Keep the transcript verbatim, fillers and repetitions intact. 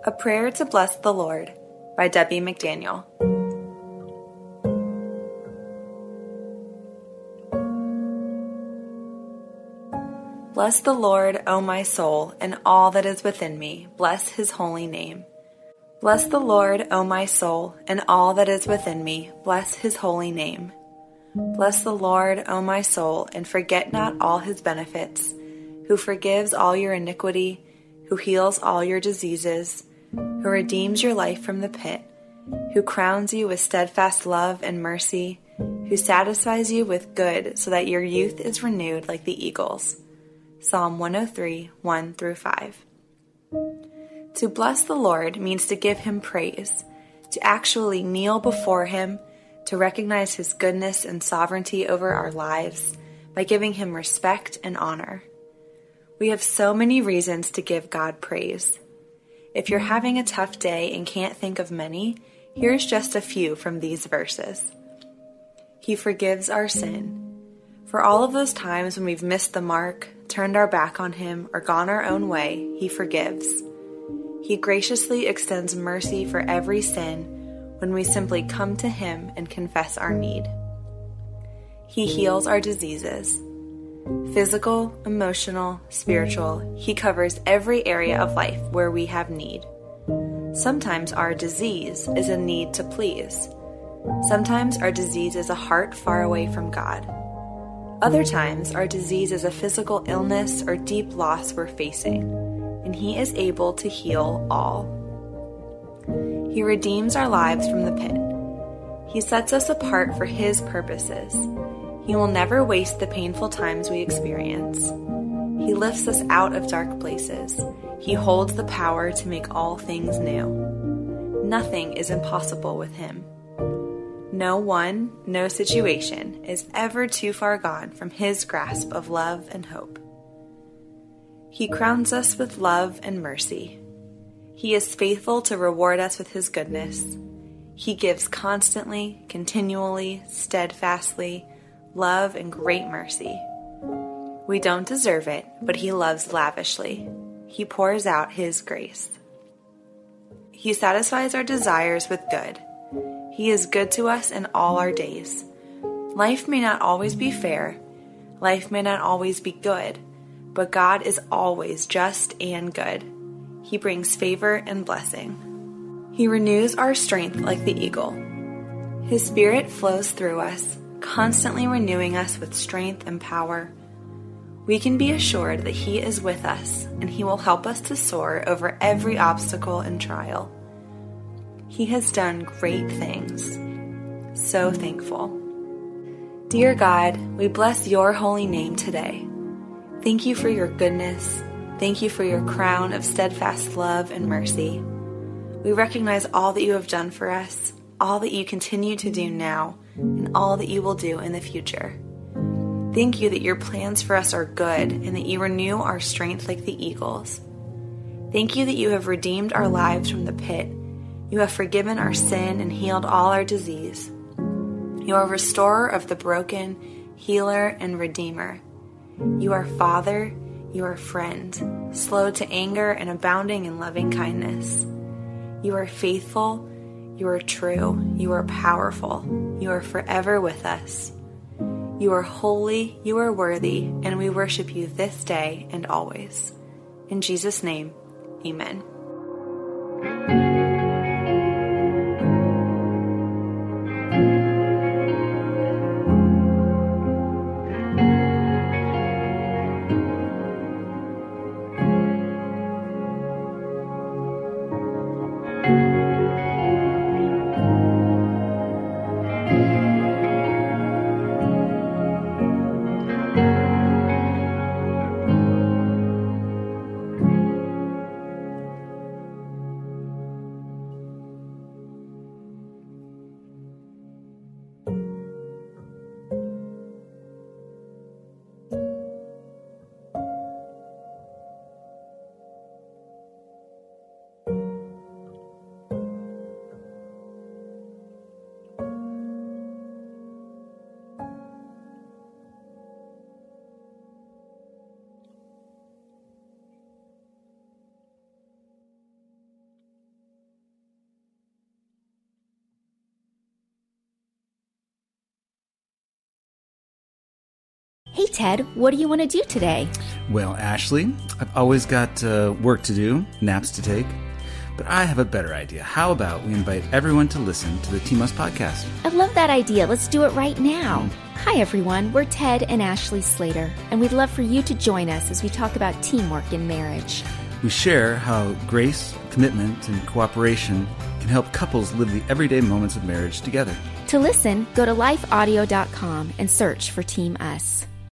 A Prayer to Bless the Lord by Debbie McDaniel. Bless the Lord, O my soul, and all that is within me. Bless his holy name. Bless the Lord, O my soul, and all that is within me. Bless his holy name. Bless the Lord, O my soul, and forget not all his benefits, who forgives all your iniquity, who heals all your diseases, who redeems your life from the pit, who crowns you with steadfast love and mercy, who satisfies you with good so that your youth is renewed like the eagles. Psalm one oh three, one through five. To bless the Lord means to give him praise, to actually kneel before him, to recognize his goodness and sovereignty over our lives by giving him respect and honor. We have so many reasons to give God praise. If you're having a tough day and can't think of many, here's just a few from these verses. He forgives our sin. For all of those times when we've missed the mark, turned our back on him, or gone our own way, he forgives. He graciously extends mercy for every sin when we simply come to him and confess our need. He heals our diseases. Physical, emotional, spiritual, he covers every area of life where we have need. Sometimes our disease is a need to please. Sometimes our disease is a heart far away from God. Other times our disease is a physical illness or deep loss we're facing, and he is able to heal all. He redeems our lives from the pit. He sets us apart for his purposes. He will never waste the painful times we experience. He lifts us out of dark places. He holds the power to make all things new. Nothing is impossible with him. No one, no situation is ever too far gone from his grasp of love and hope. He crowns us with love and mercy. He is faithful to reward us with his goodness. He gives constantly, continually, steadfastly, love and great mercy. We don't deserve it, but he loves lavishly. He pours out his grace. He satisfies our desires with good. He is good to us in all our days. Life may not always be fair. Life may not always be good, but God is always just and good. He brings favor and blessing. He renews our strength like the eagle. His spirit flows through us, constantly renewing us with strength and power. We can be assured that he is with us, and he will help us to soar over every obstacle and trial. He has done great things. So thankful. Dear God, we bless your holy name today. Thank you for your goodness. Thank you for your crown of steadfast love and mercy. We recognize all that you have done for us, all that you continue to do now, and all that you will do in the future. Thank you that your plans for us are good and that you renew our strength like the eagles. Thank you that you have redeemed our lives from the pit. You have forgiven our sin and healed all our disease. You are restorer of the broken, healer, and redeemer. You are Father, you are friend, slow to anger and abounding in loving kindness. You are faithful, you are true, you are powerful, you are forever with us. You are holy, you are worthy, and we worship you this day and always. In Jesus' name, amen. Hey, Ted, what do you want to do today? Well, Ashley, I've always got uh, work to do, naps to take. But I have a better idea. How about we invite everyone to listen to the Team Us podcast? I love that idea. Let's do it right now. Mm. Hi, everyone. We're Ted and Ashley Slater, and we'd love for you to join us as we talk about teamwork in marriage. We share how grace, commitment, and cooperation can help couples live the everyday moments of marriage together. To listen, go to life audio dot com and search for Team Us.